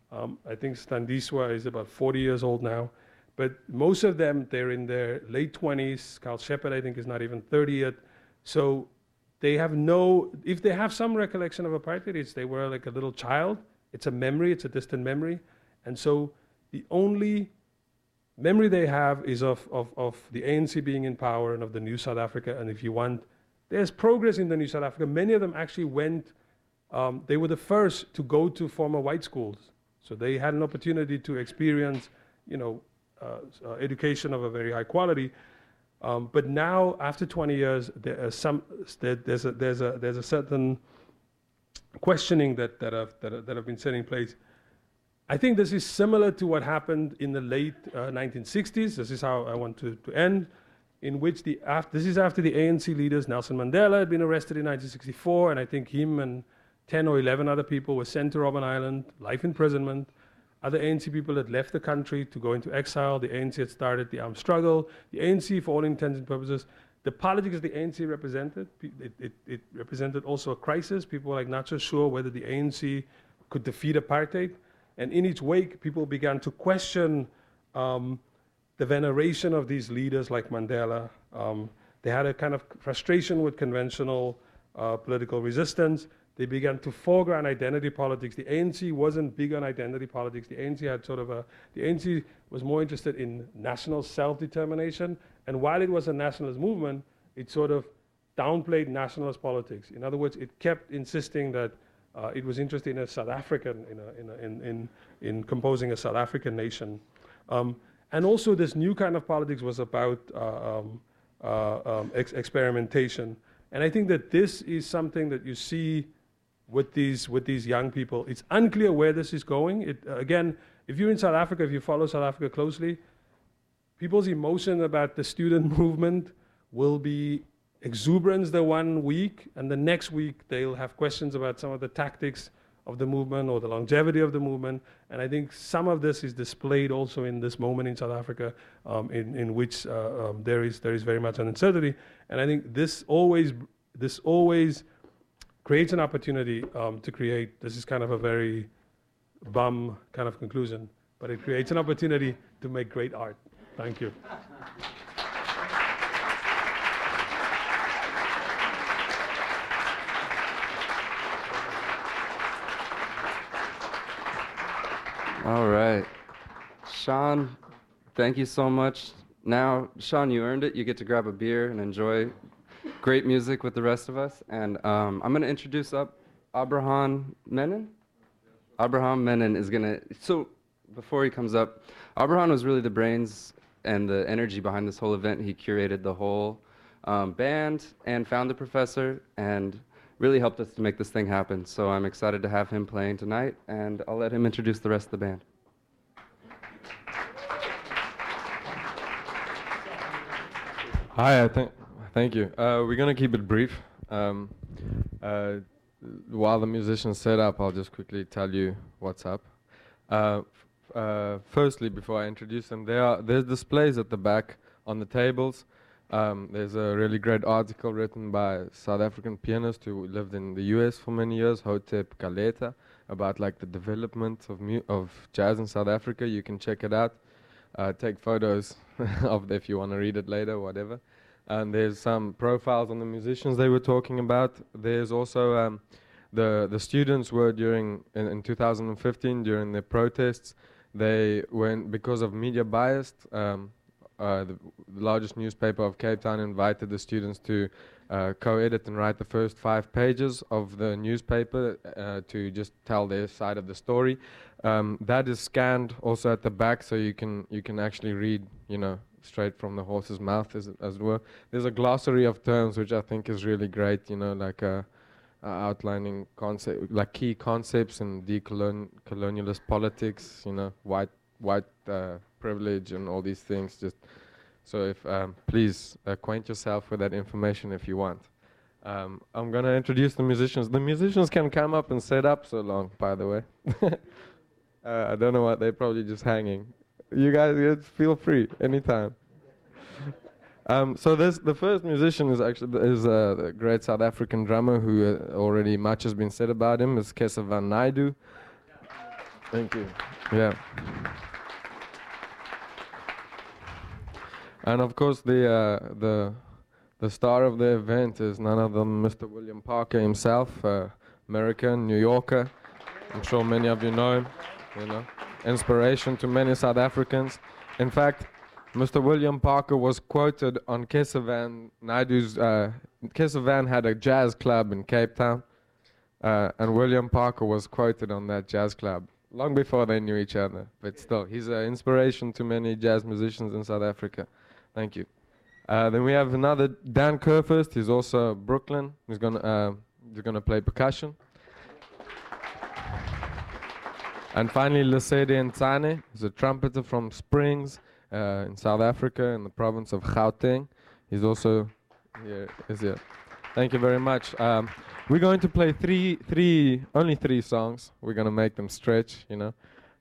I think Standiswa is about 40 years old now. But most of them, they're in their late 20s. Carl Shepard, I think, is not even 30 yet. So they have no, if they have some recollection of apartheid, it's they were like a little child. It's a memory, it's a distant memory. And so the only memory they have is of the ANC being in power and of the new South Africa. And if you want, there's progress in the new South Africa. Many of them actually went, they were the first to go to former white schools. So they had an opportunity to experience, you know, education of a very high quality. But now, after 20 years, there's a certain questioning that have been taking place. I think this is similar to what happened in the late 1960s. This is how I want to end, in which this is after the ANC leaders, Nelson Mandela had been arrested in 1964, and I think him and 10 or 11 other people were sent to Robben Island, life imprisonment. Other ANC people had left the country to go into exile. The ANC had started the armed struggle. The ANC, for all intents and purposes, the politics the ANC represented, it represented also a crisis. People were like not so sure whether the ANC could defeat apartheid. And in its wake, people began to question the veneration of these leaders like Mandela. They had a kind of frustration with conventional political resistance. They began to foreground identity politics. The ANC wasn't big on identity politics. The ANC had sort of the ANC was more interested in national self-determination. And while it was a nationalist movement, it sort of downplayed nationalist politics. In other words, it kept insisting that it was interested in a South African, in composing a South African nation. And also this new kind of politics was about experimentation. And I think that this is something that you see with these young people. It's unclear where this is going. Again, if you're in South Africa, if you follow South Africa closely, people's emotion about the student movement will be exuberance the one week, and the next week they'll have questions about some of the tactics of the movement or the longevity of the movement. And I think some of this is displayed also in this moment in South Africa, in which there is very much an uncertainty. And I think this always creates an opportunity to create, this is kind of a very bum kind of conclusion, but it creates an opportunity to make great art. Thank you. All right. Sean, thank you so much. Now, Sean, you earned it. You get to grab a beer and enjoy great music with the rest of us. And I'm going to introduce up Abraham Menon. Abraham Menon is going to, so before he comes up, Abraham was really the brains and the energy behind this whole event. He curated the whole band and found the professor and really helped us to make this thing happen. So I'm excited to have him playing tonight, and I'll let him introduce the rest of the band. Hi, thank you. We're going to keep it brief. While the musicians set up, I'll just quickly tell you what's up. Firstly, before I introduce them, there's displays at the back on the tables. There's a really great article written by a South African pianist who lived in the US for many years, Hotep Kaleta, about like the development of jazz in South Africa. You can check it out. Take photos of if you want to read it later, whatever. And there's some profiles on the musicians they were talking about. There's also the students were in 2015 during the protests. They went because of media bias. The largest newspaper of Cape Town invited the students to co-edit and write the first 5 pages of the newspaper to just tell their side of the story. That is scanned also at the back, so you can actually read, straight from the horse's mouth, as it were. There's a glossary of terms which I think is really great, like outlining like key concepts in decolonialist politics, white privilege and all these things. Just so if please acquaint yourself with that information if you want. I'm gonna introduce the musicians. The musicians can come up and set up so long, by the way. I don't know what, they're probably just hanging. You guys feel free anytime. So the first musician is a great South African drummer who already much has been said about him. Is Kesa van Naidoo. Thank you. Yeah. And of course, the star of the event is none other than Mr. William Parker himself, American, New Yorker. I'm sure many of you know him. You know, inspiration to many South Africans. In fact, Mr. William Parker was quoted on Kesavan Naidu's. Kesavan had a jazz club in Cape Town, and William Parker was quoted on that jazz club long before they knew each other. But still, he's an inspiration to many jazz musicians in South Africa. Thank you. Then we have another Dan Kerfurst. He's also Brooklyn. He's gonna play percussion. And finally, Lesedi Ntane. He's a trumpeter from Springs in South Africa, in the province of Gauteng. He's also here. Is here. Thank you very much. We're going to play only three songs. We're gonna make them stretch, you know.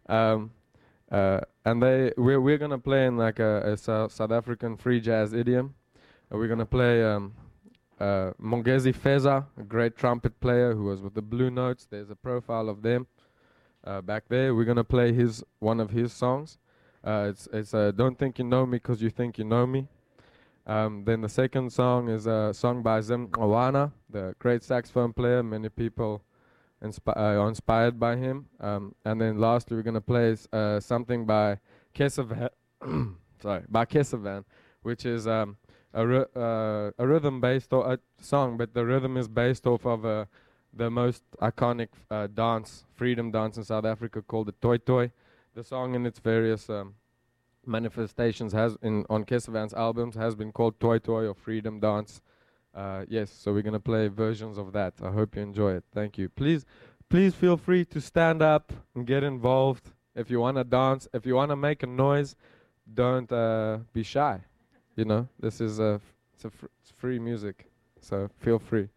And we're gonna play in like a South African free jazz idiom. We're gonna play Mongezi Feza, a great trumpet player who was with the Blue Notes. There's a profile of them back there. We're gonna play one of his songs. It's Don't Think You Know Me 'Cause You Think You Know Me. Then the second song is a song by Zim Awana, the great saxophone player. Many people are inspired by him. And then lastly, we're going to play something by Kesavan, by Kesavan, which is a rhythm-based song, but the rhythm is based off of the most iconic dance, freedom dance in South Africa called the Toi Toi. The song in its various manifestations on Kesavan's albums has been called Toi Toi or Freedom Dance. Yes, so we're going to play versions of that. I hope you enjoy it. Thank you. Please feel free to stand up and get involved. If you want to dance, if you want to make a noise, don't be shy. You know, this is it's free music, so feel free.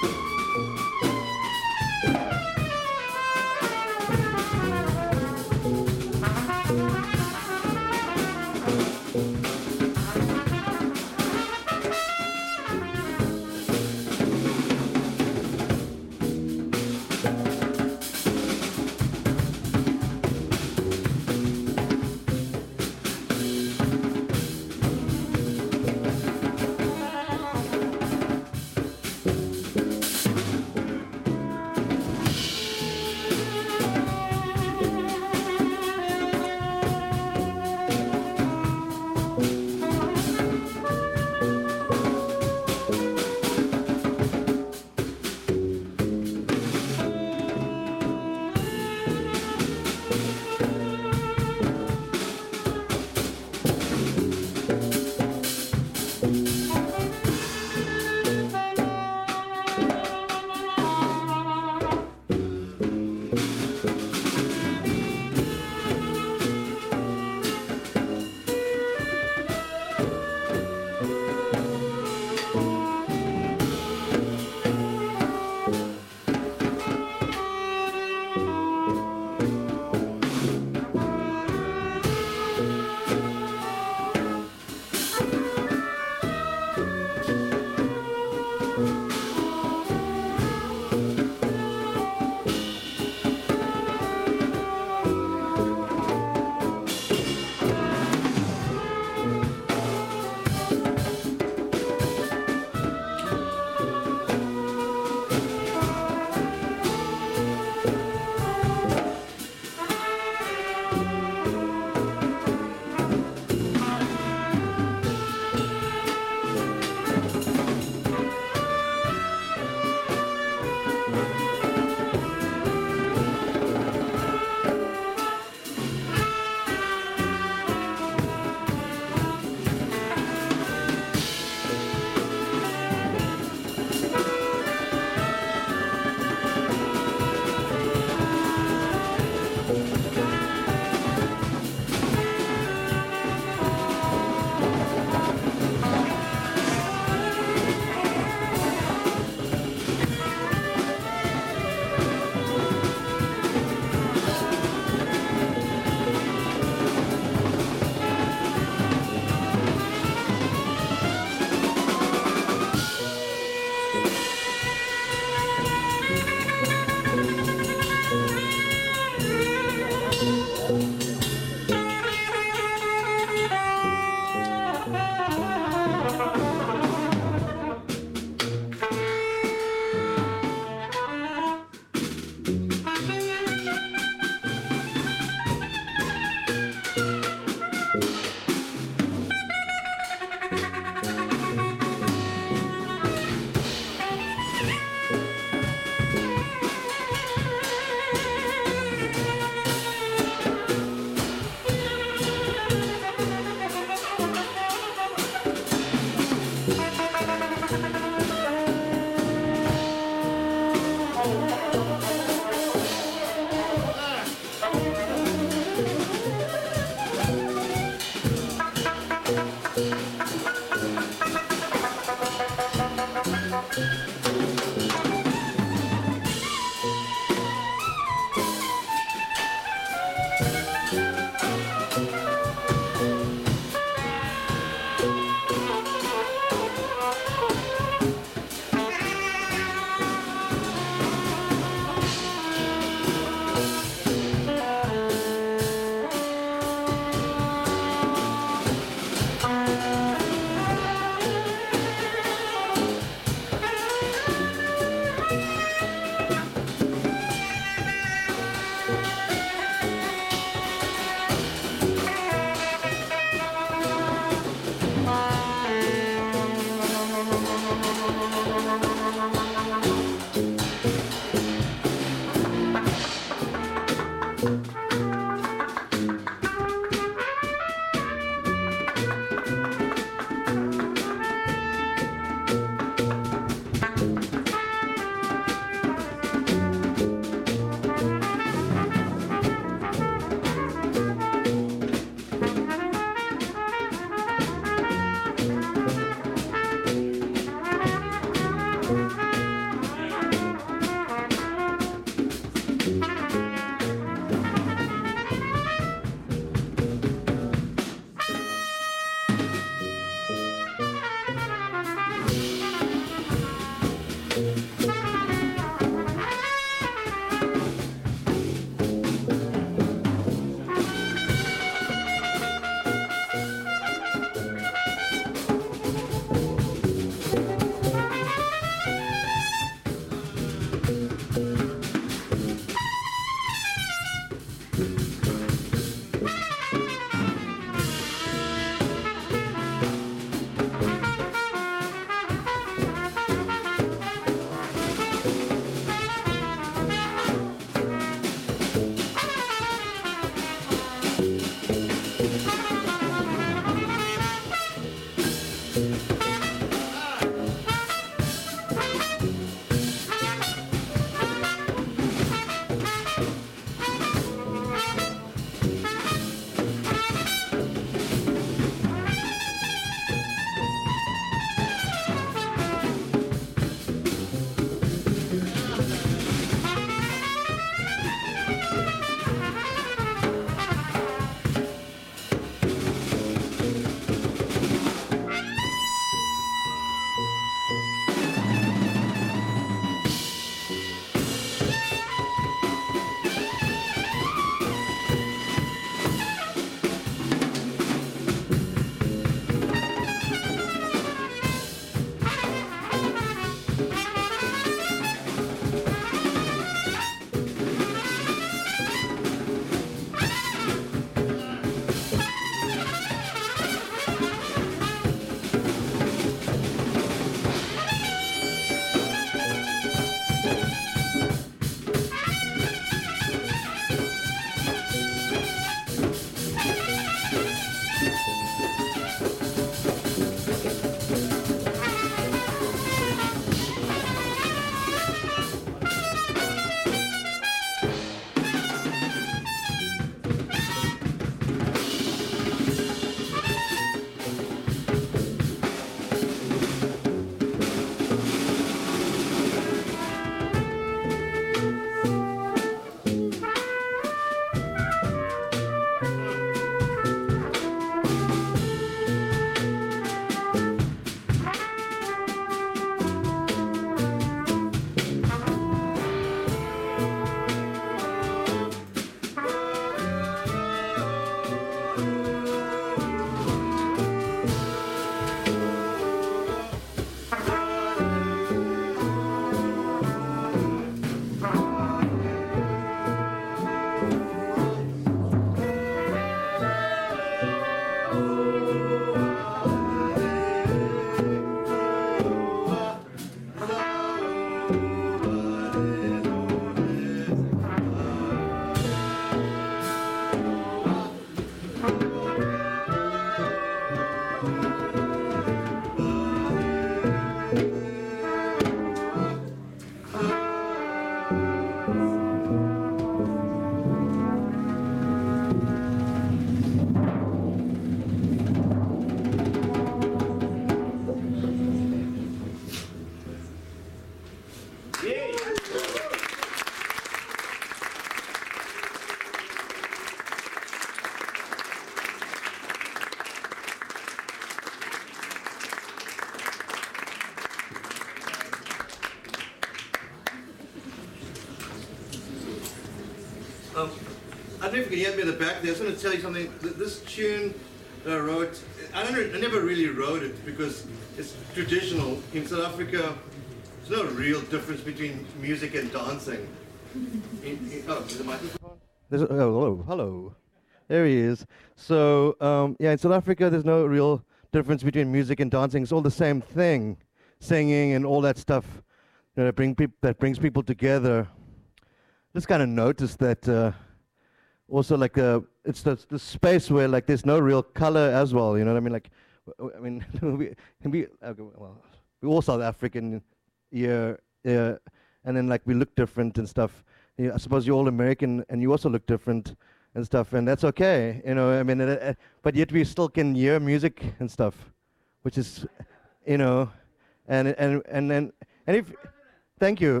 if you can hear me in the back there. I just want to tell you something. This tune that I wrote, I never really wrote it because it's traditional. In South Africa, there's no real difference between music and dancing. Oh, is the microphone? Hello. There he is. So, yeah, in South Africa, there's no real difference between music and dancing. It's all the same thing. Singing and all that stuff, you know, that brings people together. Just kind of noticed that also, like, it's the space where, like, there's no real color as well, you know what I mean? Like, I mean, we all South African here, and then, like, we look different and stuff. I suppose you're all American, and you also look different and stuff, and that's okay, you know, I mean, but yet we still can hear music and stuff, which is, you know, and if, thank you.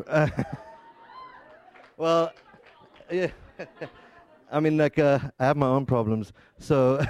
Well, yeah, I mean, like, I have my own problems, so,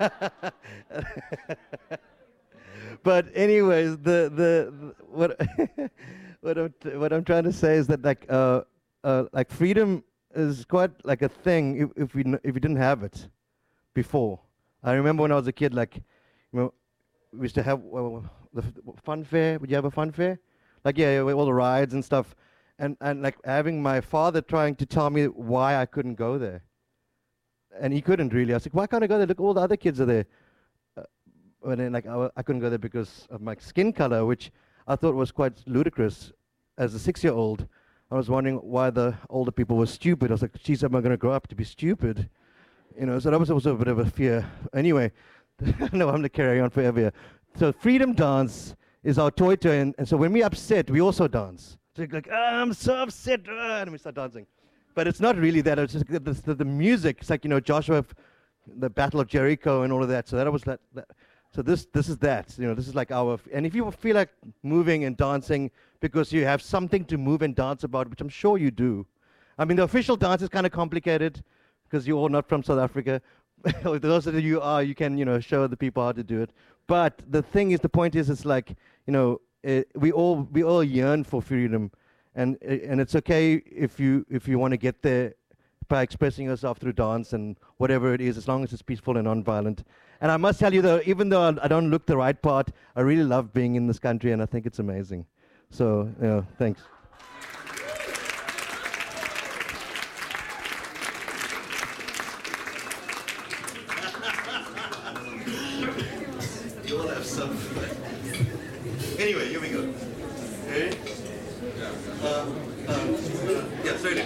but anyways, what what I'm trying to say is that, like freedom is quite like a thing if we didn't have it before. I remember when I was a kid, like, you know, we used to have the fun fair. Would you have a fun fair? Like, yeah, all the rides and stuff, and like having my father trying to tell me why I couldn't go there, and he couldn't really. I was like, why can't I go there? Look, all the other kids are there. But then, like, I couldn't go there because of my skin color, which I thought was quite ludicrous. As a 6-year-old, I was wondering why the older people were stupid. I was like, geez, am I going to grow up to be stupid? You know, so that was also a bit of a fear. Anyway, no, I'm going to carry on forever here. So freedom dance is our toy toy, and so when we're upset, we also dance. So you're like, I'm so upset, and we start dancing. But it's not really that. It's just the music. It's like, you know, Joshua, the Battle of Jericho and all of that. So that was that. So this is that. You know, this is like our. And if you feel like moving and dancing because you have something to move and dance about, which I'm sure you do. I mean, the official dance is kind of complicated because you're all not from South Africa. Those of you are, you can, you know, show the people how to do it. But the thing is, the point is, it's like, you know, we all yearn for freedom, and it's okay if you want to get there by expressing yourself through dance and whatever it is, as long as it's peaceful and non-violent. And I must tell you, though, even though I don't look the right part, I really love being in this country, and I think it's amazing. So, you know, thanks. You all have something. Anyway, here we go. Ready? Yeah, sorry.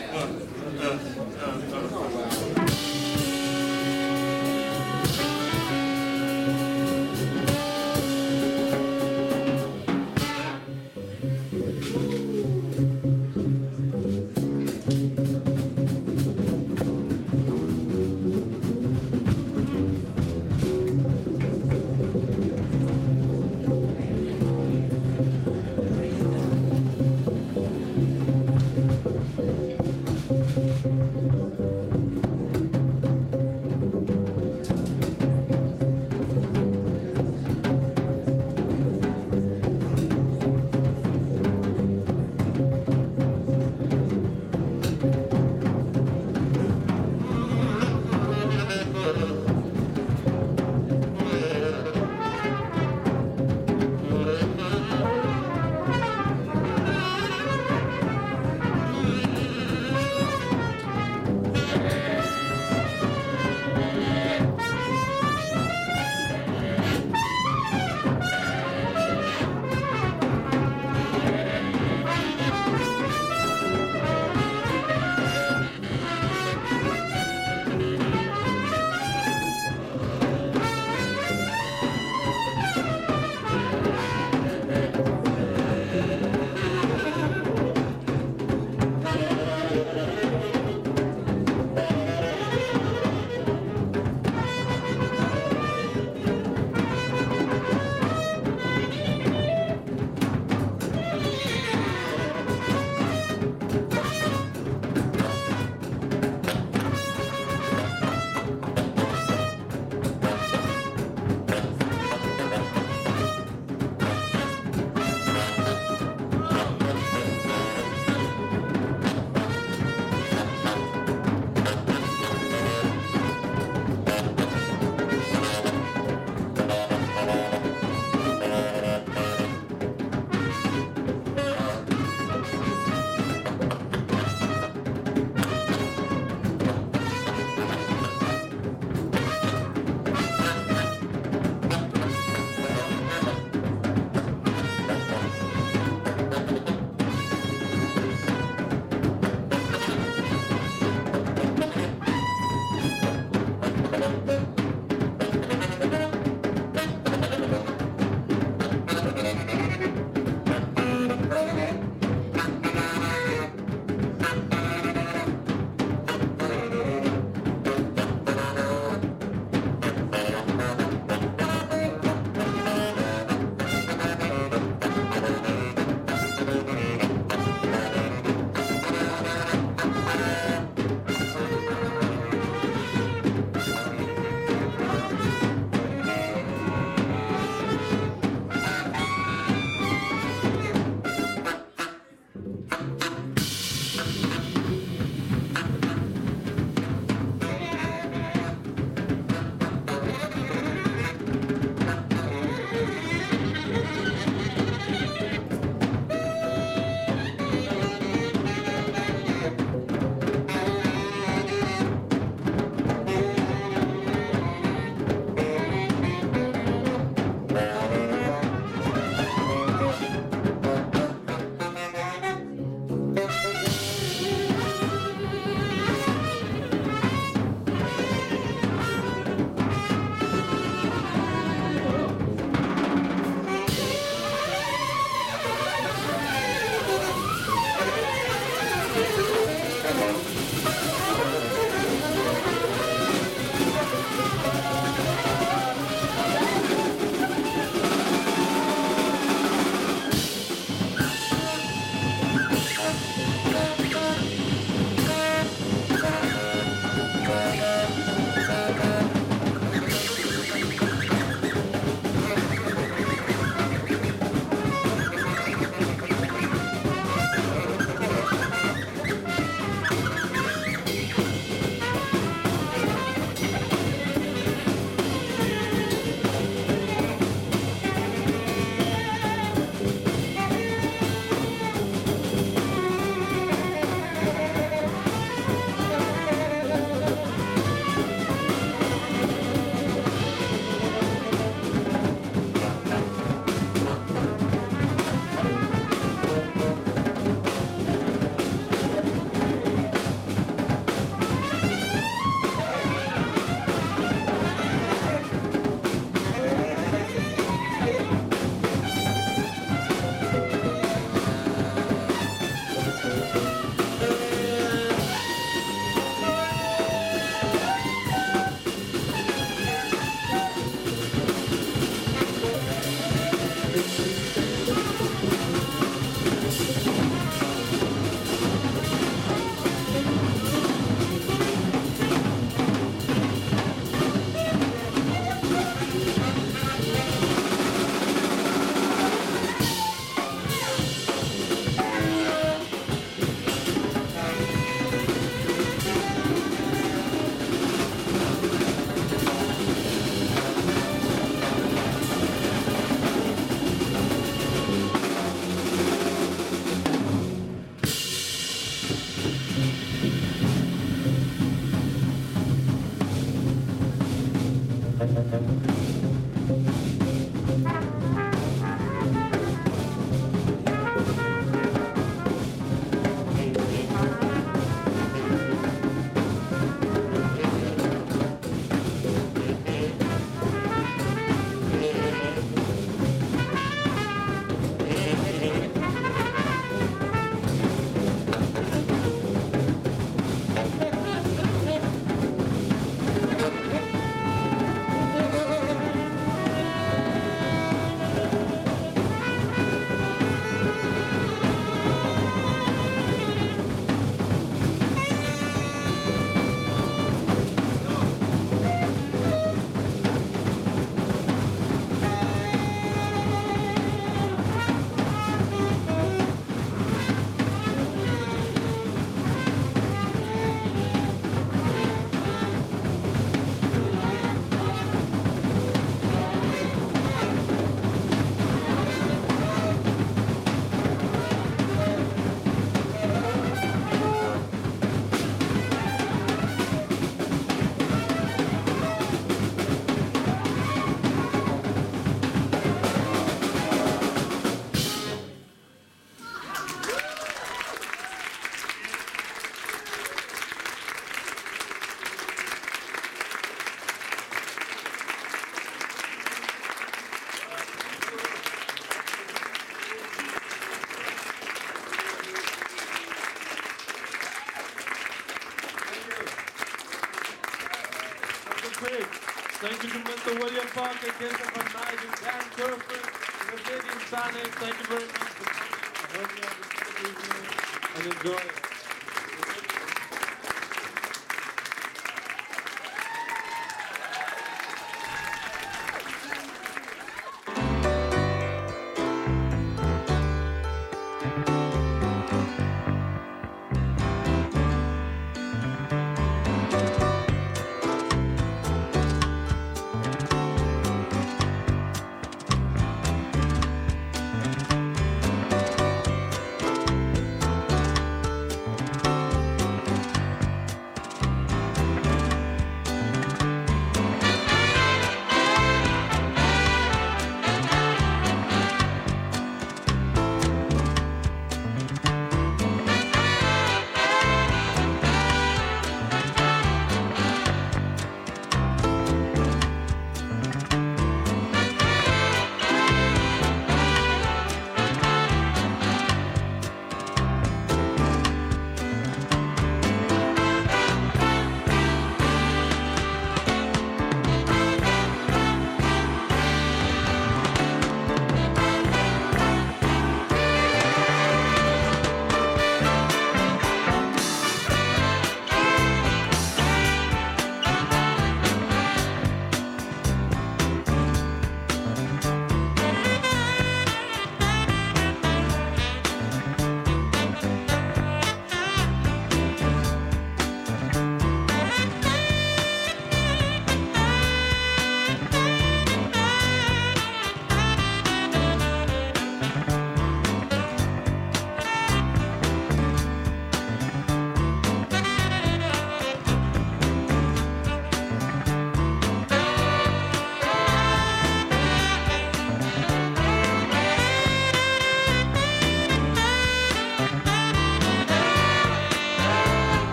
Thank you to Mr. William Parker, Jason Van Nijden, Dan Turfin, Mercedes Sanek. Thank you very much for coming. I hope you have a good evening and enjoy it.